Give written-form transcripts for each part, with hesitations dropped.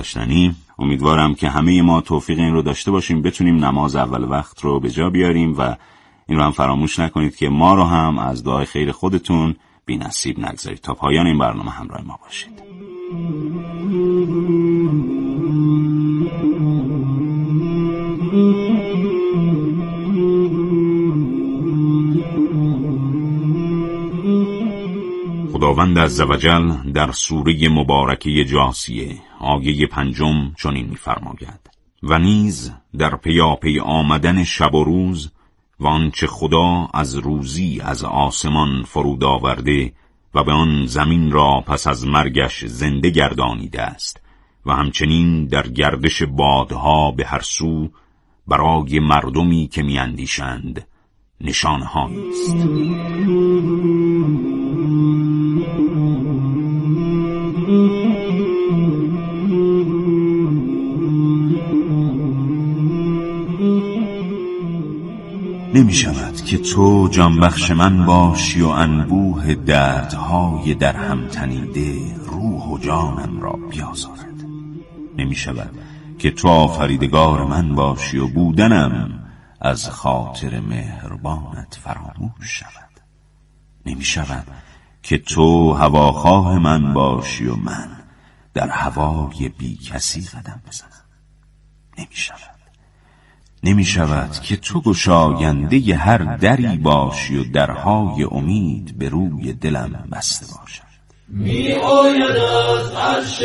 داشتنی. امیدوارم که همه ما توفیق این رو داشته باشیم بتونیم نماز اول وقت رو به جا بیاریم و این رو هم فراموش نکنید که ما رو هم از دعای خیر خودتون بی نصیب نگذارید. تا پایان این برنامه همراه ما باشید. خداوند عزوجل در سوره مبارکه جاثیه آیه 5 چنین می‌فرماید: و نیز در پیاپی آمدن شب و روز و آنچه خدا از روزی از آسمان فرود آورده و به آن زمین را پس از مرگش زنده گردانیده است و همچنین در گردش بادها به هر سو برای مردمی که میاندیشند نشانه‌هایی است. نمی شود که تو جانبخش من باشی و انبوه دردهای در هم تنیده روح و جانم را بیازارد. نمی شود که تو آفریدگار من باشی و بودنم از خاطر مهربانت فراموش شود. نمی شود که تو هواخواه من باشی و من در هوای بی کسی قدم بزنم. نمی شود که تو گشاینده هر دری باشی و درهای امید به روی دلم بسته باشد. می آید از عرش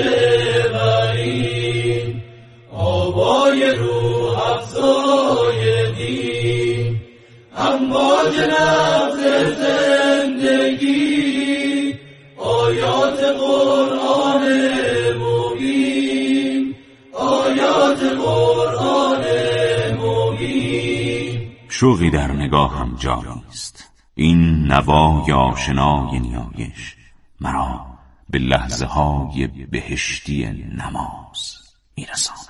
برین آوای روح افزای دین، امواج نبض زندگی، آیات قرآن مبین، آیات قرآن مبین. شوقی در نگاهم جاری است. این نوای آشنای نیایش مرا به لحظه های بهشتی نماز میرساند.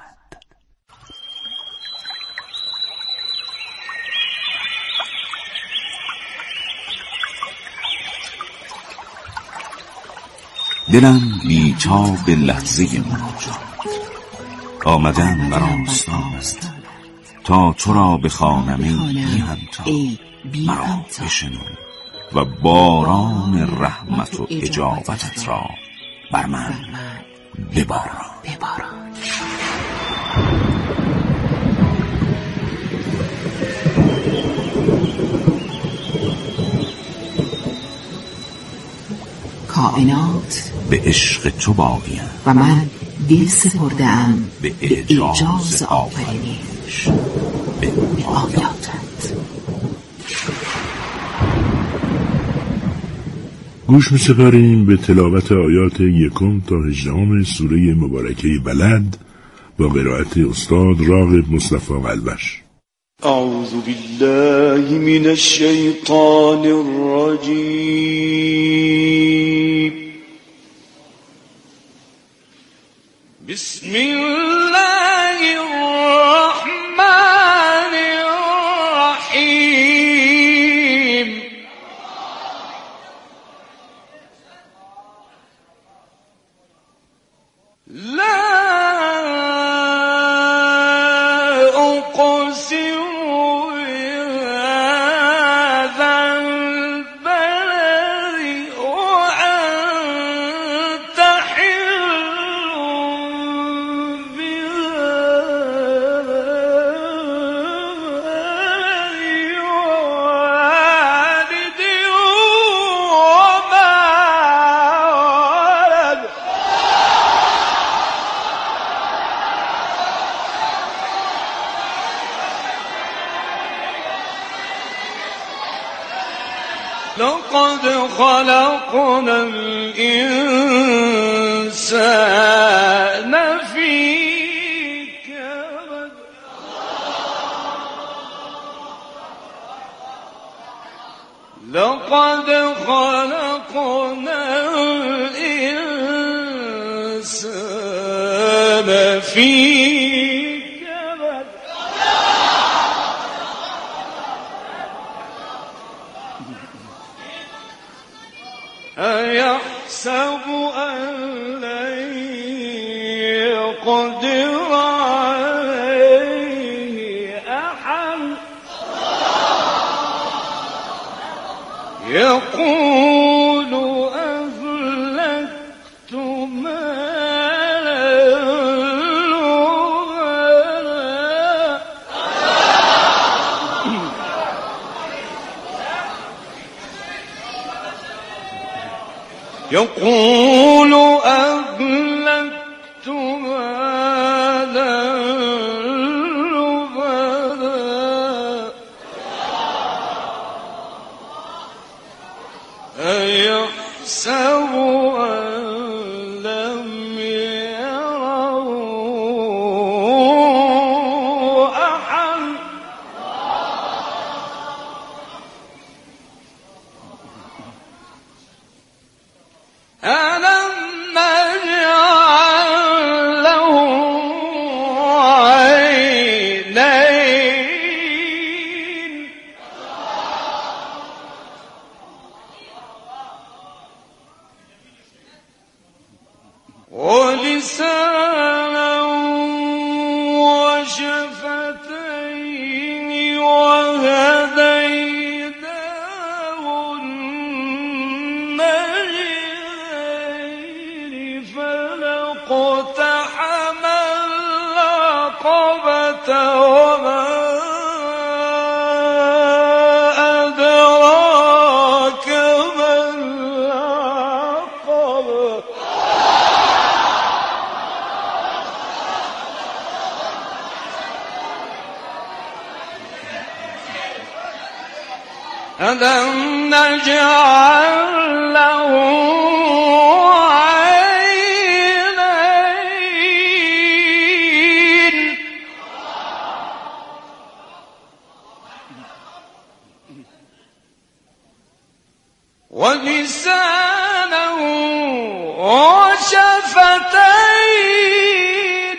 دلم بی‌تاب لحظه مناجات، آمدم بر آستانت تا تو را بخوانم ای بی همتا، مرا بشنو و باران رحمت و اجابتت را بر من بباران. کائنات به عشق تو باقیم و من دل سپرده‌ام به اعجاز آفرینش به آیاتت. گوش می‌سپاریم به تلاوت آیات 1 تا 18 سوره مبارکه بلد با قرائت استاد راغب مصطفی قلبش. اعوذ بالله من الشیطان الرجیم. بسم الله الرحمن الرحیم. لا أقسم بهذا البلد وأنت حل بهذا والد وما ولد. لقد خلقنا الإنسان في كبد. لقد خلقنا الإنسان في كبد. أيحسب أن لن يقدر قدر عليه أحد يقول أهلكت مالا لبدا يقول أهلكت مالا لبدا أيحسب أن لم يره أحد ألم نجعل له عينين ولسانا وشفتين وهديناه النجدين فلاقتحم العقبة وما أدراك ما العقبة ألم نجعل له عينين ولسانا وشفتين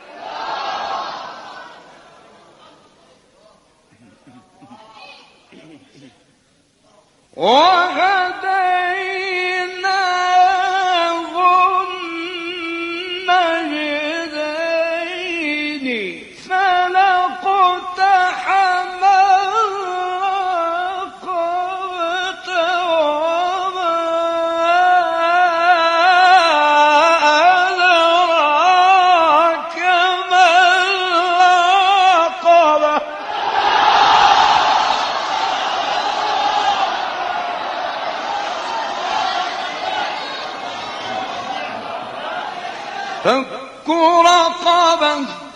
وهديناه النجدين فلاقتحم العقبة وما أدراك ما العقبة فك رقبة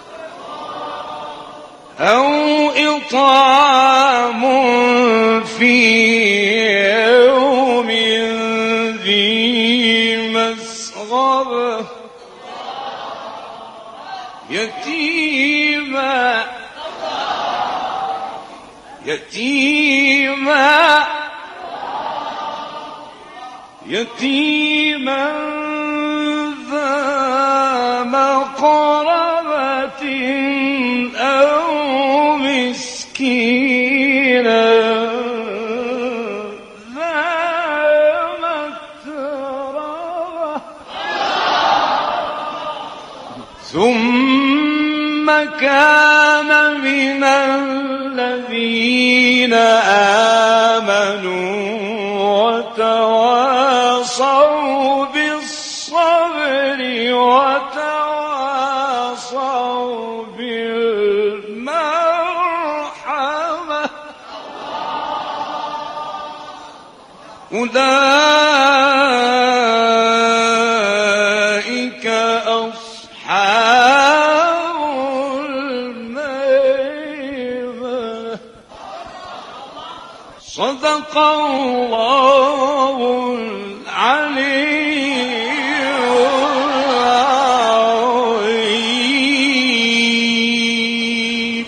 أو إطعام في يوم ذي مسغبة يتيما ذا مقربة أو مسكينا ذا متربة ثم كان من الذين آمنوا وتواصوا بالصبر وتواصوا بالمرحمة أولئك أصحاب الميمنة صدق الله العلي العظيم.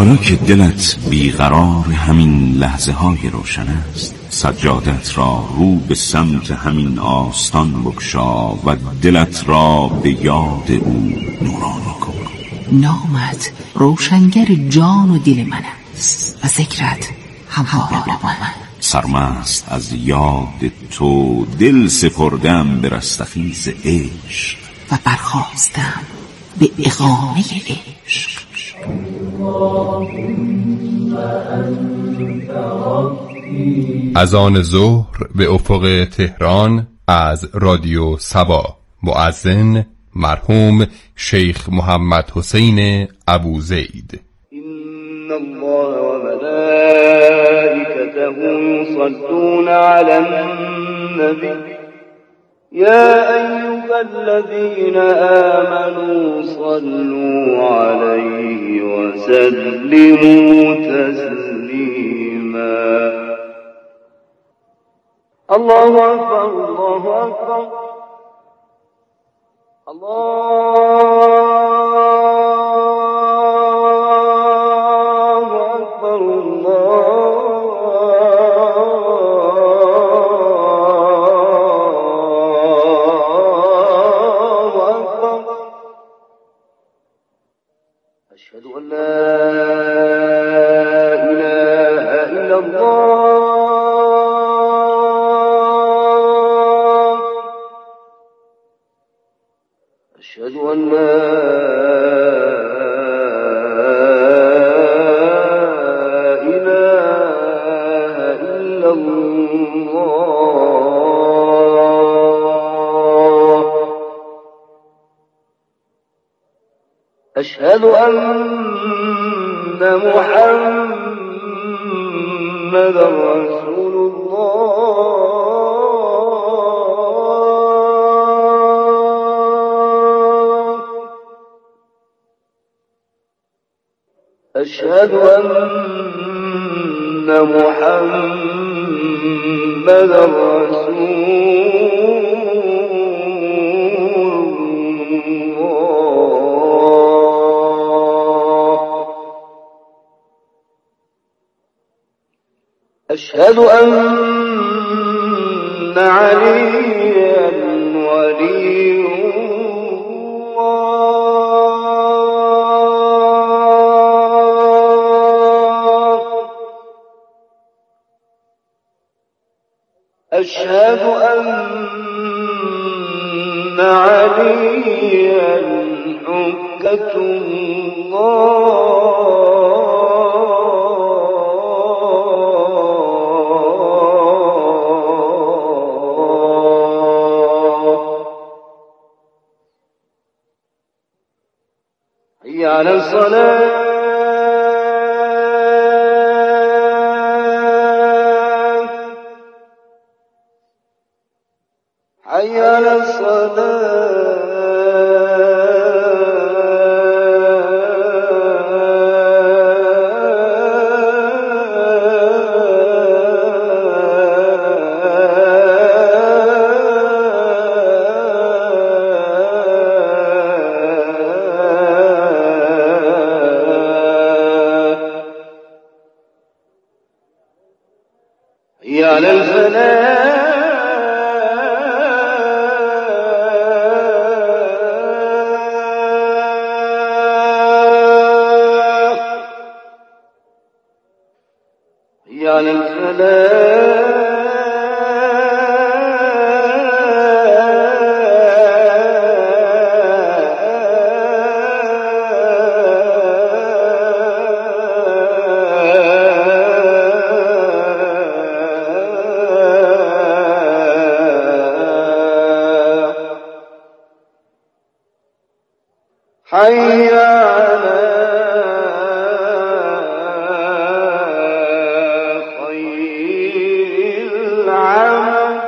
حالا که دلت بیقرار همین لحظه های روشن است، سجادت را رو به سمت همین آستان بگشا و دلت را به یاد او نورانی کن. نامت روشنگر جان و دل من است و ذکرت همواره با من. سرمست از یاد تو دل سپردم به رستخیز عشق و برخواستم به اقامه عشق. از آن ظهر به افق تهران از رادیو سبا، مؤذن مرحوم شیخ محمد حسین ابوزید. إن الله وملائكته يصلون على النبي يا أيها الذين آمنوا صلوا عليه وسلموا تسليما. الله أكبر الله أكبر الله أكبر الله أكبر. أشهد أن لا إله إلا الله. أشهد أن لا إله إلا الله. أشهد أن محمدا رسول الله. أشهد أن محمدا رسول الله. أشهد أن عليا ولي الله. أشهد أن عليا حجة الله. حي على الصلاة. حي على حي على الفلاح. حي على الفلاح. حي على خير العمل.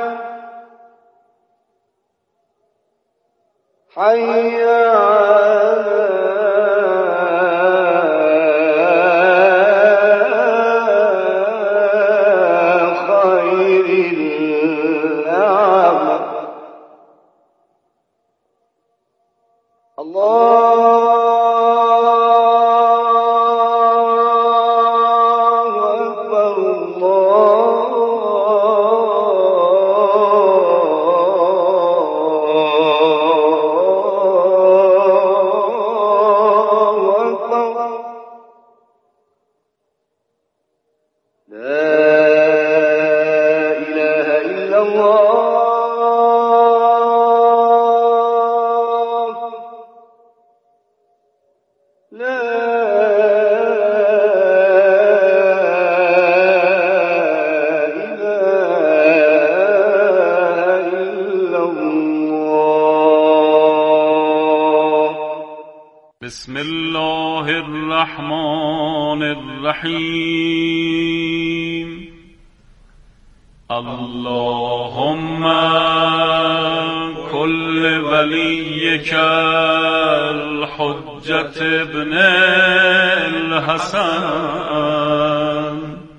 حي على خير العمل. الله إله إلا الله لا إله إلا الله بسم الله الرحمن الرحيم اللهم كل وليك الحجة ابن الحسن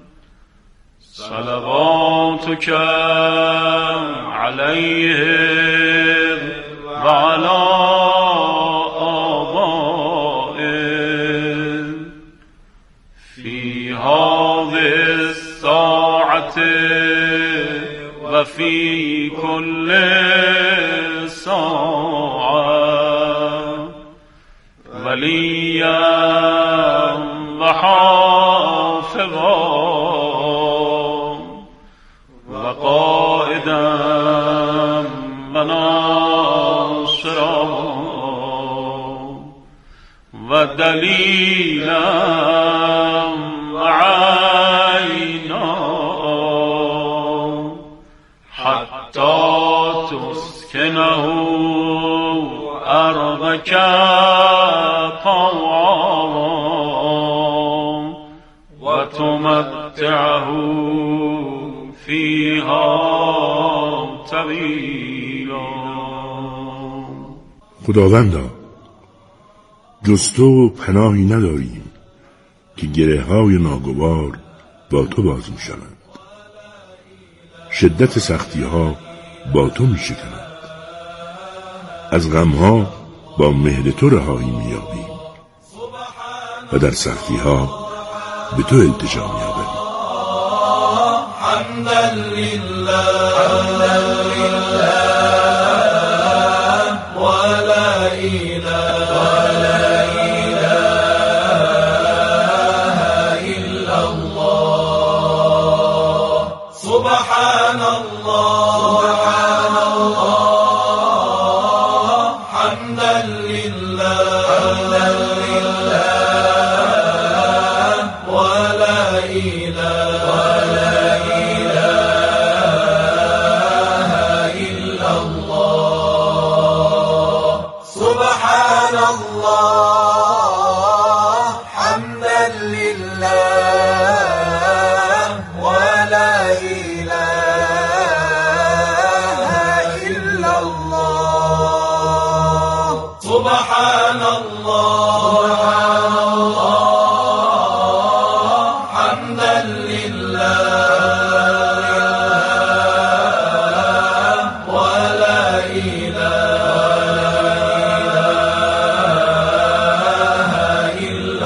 صلواتك عليه وعلى آبائه في هذه الساعة وفي كل ساعة وليا وحافظا وقائدا وناصرا ودليلا وعينا حتى تسكنه أرضك طوعا وتمتعه فيها طويلا. خداوندا جز تو پناهی نداریم که گره های ناگوار با تو باز می شوند. شدت سختی ها با تو می شکند. از غم ها با مهر تو رهایی می یابیم و در سختی ها به تو التجا می آوریم. حمدا لله ولا إله إلا الله سبحان الله حمدا لله ولا إله إلا الله سبحان الله حمدا لله ولا إله إلا الله سبحان الله حمدا لله ولا إله إلا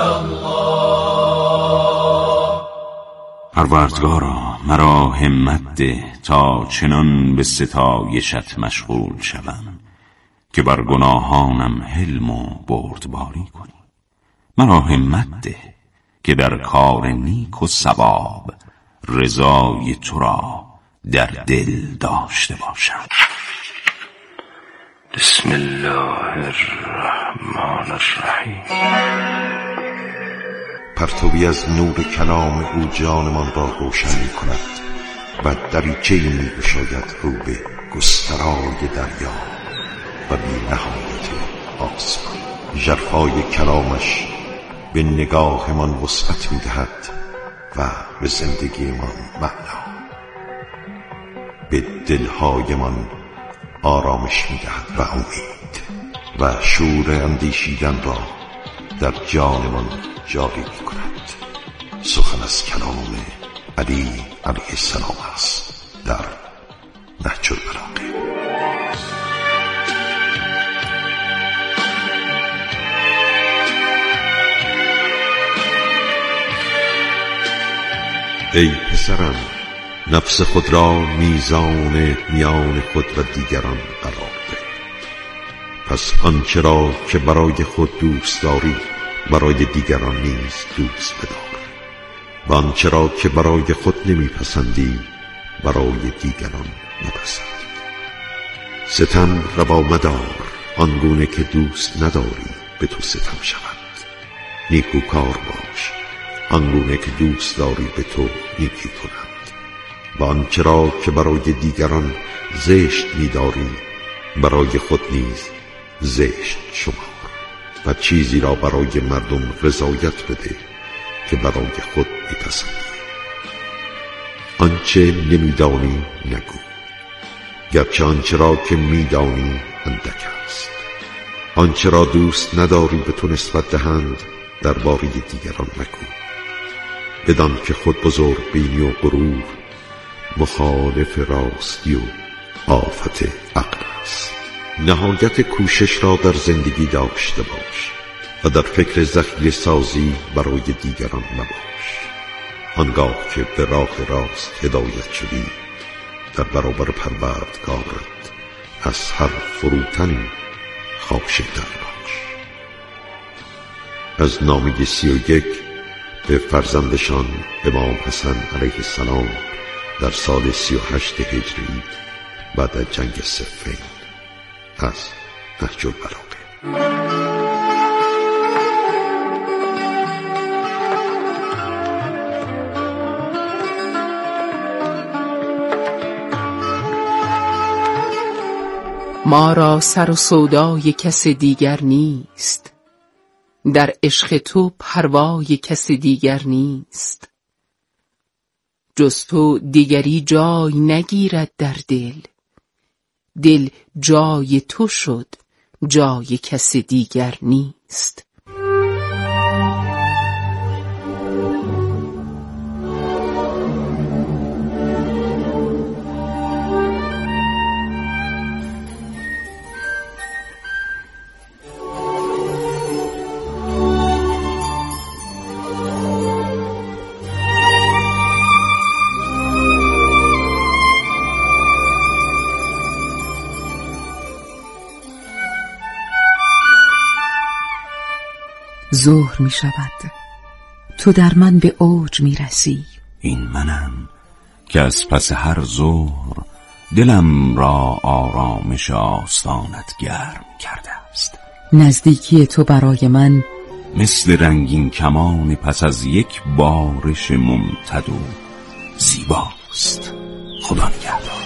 الله. پروردگارا مرا همت ده تا چنان به ستایشت مشغول شوم که بر گناهانم حلم و بردباری کنی. مرا همت ده که در کار نیک و ثواب رضای تو را در دل داشته باشم. بسم الله الرحمن الرحیم. پرتوی از نور کلام او جانمان را روشن می کند و دریچه‌ای می گشاید رو به گسترای دریا و بی نهایت آسمان. ژرفای کلامش به نگاهمان وسعت می دهد و به زندگیمان معنا، به دلهایمان آرامش می دهد و امید و شور اندیشیدن را در جانمان جاری می کند. سخن از کلام علی علیه السلام است در نهج البلاغه. ای پسرم، نفس خود را میزان میان خود و دیگران قرار ده. پس آنچه را که برای خود دوست داری برای دیگران نیز دوست بدار و آنچه را که برای خود نمیپسندی برای دیگران مپسند. ستم روا مدار آنگونه که دوست نداری به تو ستم شود. نیکوکار باش آنگونه که دوست داری به تو نیکی کنند. و آنچه را که برای دیگران زشت می‌داری برای خود نیز زشت شمار. و چیزی را برای مردم رضایت بده که برای خود می‌پسندی. آنچه نمی‌دانی نگو، گرچه آنچه را که می‌دانی اندک است. آنچه را دوست نداری به تو نسبت دهند درباره دیگران مگو، بدان که خود بزرگ بینی و غرور مخالف راستی و آفت عقل است. نهایت کوشش را در زندگی داشته باش و در فکر ذخیره سازی برای دیگران مباش. آنگاه که به راه راست هدایت شدی در برابر پروردگارت از هر فروتنی خاشع‌تر باش. از نامه 31 به فرزندشان امام حسن علیه السلام در سال 38 هجری بعد از جنگ صفین از نهج البلاغه. ما را سر و سودای کس دیگر نیست، در عشق تو پروای کس دیگر نیست. جز تو دیگری جای نگیرد در دل، دل جای تو شد جای کس دیگر نیست. ظهر می شود، تو در من به اوج می رسی. این منم که از پس هر ظهر دلم را آرامش آستانت گرم کرده است. نزدیکی تو برای من مثل رنگین کمان پس از یک بارش ممتد و زیباست. خدا نگهدار.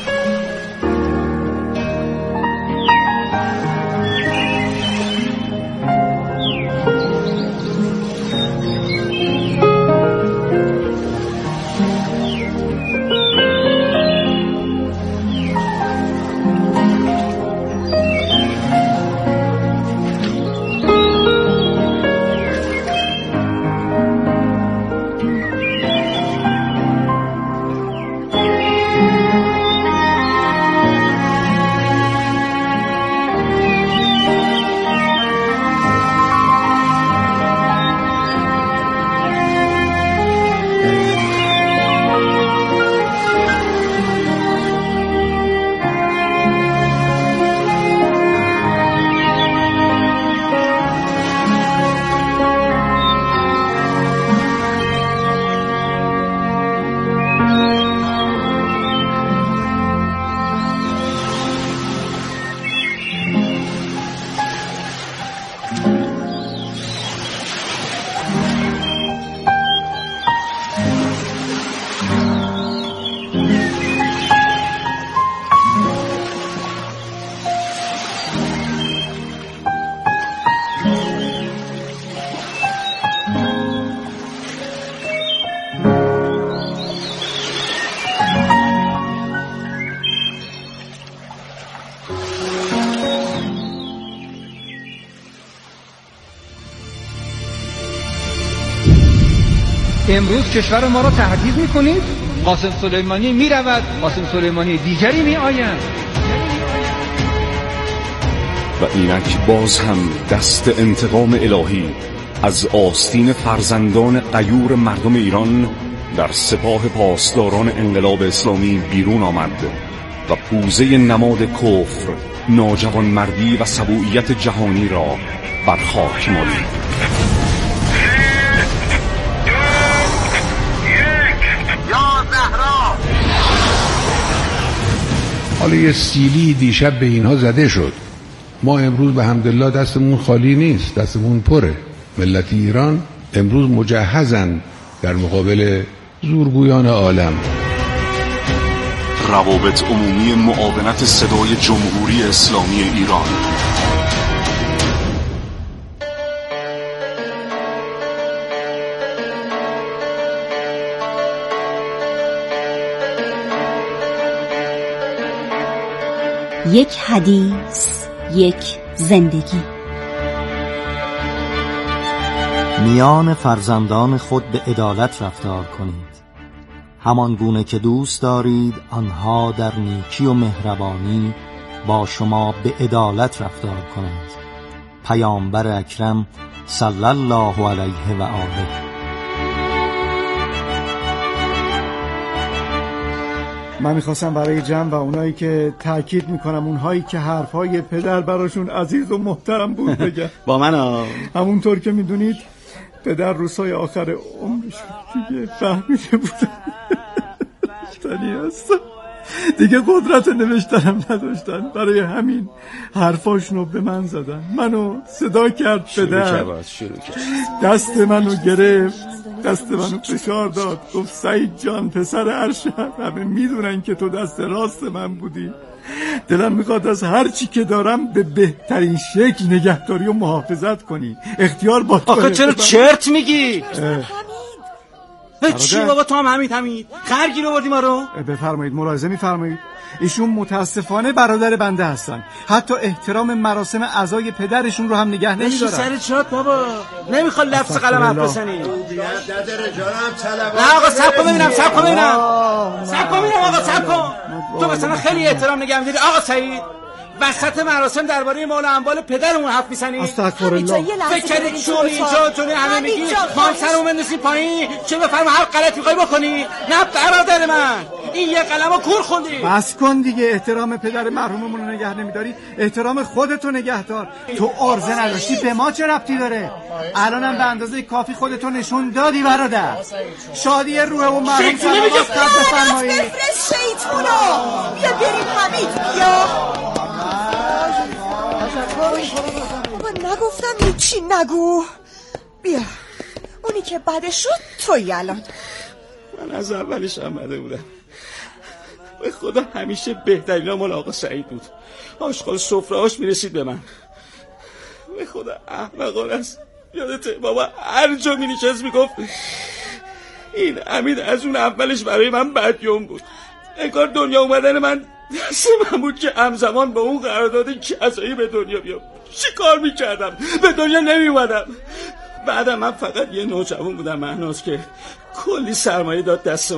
امروز کشور ما را تهدید میکنید؟ قاسم سلیمانی میرود، قاسم سلیمانی دیگری میآیند. و اینک باز هم دست انتقام الهی از آستین فرزندان غیور مردم ایران در سپاه پاسداران انقلاب اسلامی بیرون آمد و پوزه نماد کفر، ناجوانمردی و سبوعیت جهانی را بر خاک مالید. حالا یه سیلی دیشب به اینها زده شد. ما امروز به حمدالله دستمون خالی نیست، دستمون پره. ملت ایران امروز مجهزن در مقابل زورگویان عالم. روابط عمومی معاونت صدای جمهوری اسلامی ایران. یک حدیث، یک زندگی. میان فرزندان خود به عدالت رفتار کنید، همان گونه که دوست دارید آنها در نیکی و مهربانی با شما به عدالت رفتار کنند. پیامبر اکرم صلی الله علیه و آله. من میخواستم برای جمع و اونایی که تأکید میکنم اونهایی که حرفهای پدر براشون عزیز و محترم بود بگم. با من همونطور که میدونید پدر روزهای آخر عمرش دیگه فهمیده بودن تنی هستم، دیگه قدرت نوشتنم نداشتن، برای همین حرفاشونو به من زدن. منو صدا کرد پدر، دست منو گرفت، دست منو فشار داد، گفت سعید جان پسر ارشد، همه میدونن که تو دست راست من بودی، دلم میخواد از هر چی که دارم به بهترین شکل نگهداری و محافظت کنی، اختیار با تو. آخه چرا چرت میگی؟ چی بابا تو هم حمید خرگیر آوردی ما رو؟ بفرمایید، ملاحظه میفرمایید. ایشون متاسفانه برادر بنده هستن، حتی احترام مراسم عزای پدرشون رو هم نگه نمیدارن. سر چات بابا، نمیخواد لفظ قلم حرف بزنی. نه آقا صبر کن ببینم آقا صبر کن. تو مثلا خیلی احترام نگه میداری آقا سعید، وسط مراسم درباره مال و اموال پدرمون حرف میزنی؟ استغفرالله. فکر کردی چون اینجا چون همه میگی ما هم سرمون بندازیم پایین چه بفرما هر غلط میخوای بکنی؟ نه برادر من، این یه قلمو کور خوندی. بس کن دیگه، احترام پدر مرحوممون رو نگه نمیداری، احترام خودتو نگه دار. تو عرضه نداشتی به ما چه ربطی داره؟ الانم به اندازه کافی خودتو نشون دادی برادر. شادی روح و مرحوم صلوات بفرمایید. بفرست شیطونا، بیا بریم حمید، بیا. من نگفتم هیچی نگو، بیا. اونی که بدش شد تویی الان. من از اولش هم بده بودم، به خدا همیشه بهترین مال آقا سعید بود. آشغال سفره‌اش میرسید به من. به خدا احمقانه است. یادته بابا هر جا مینشست میگفت این حمید از اون اولش برای من بدیوم بود. انگار دنیا اومدن من دست من بود که همزمان با اون قرارداد کسایی به دنیا بیام. چی کار میکردم؟ به دنیا نمیومدم. بعدم من فقط یه نوجوان بودم مهناز که کلی سرمایه داد دست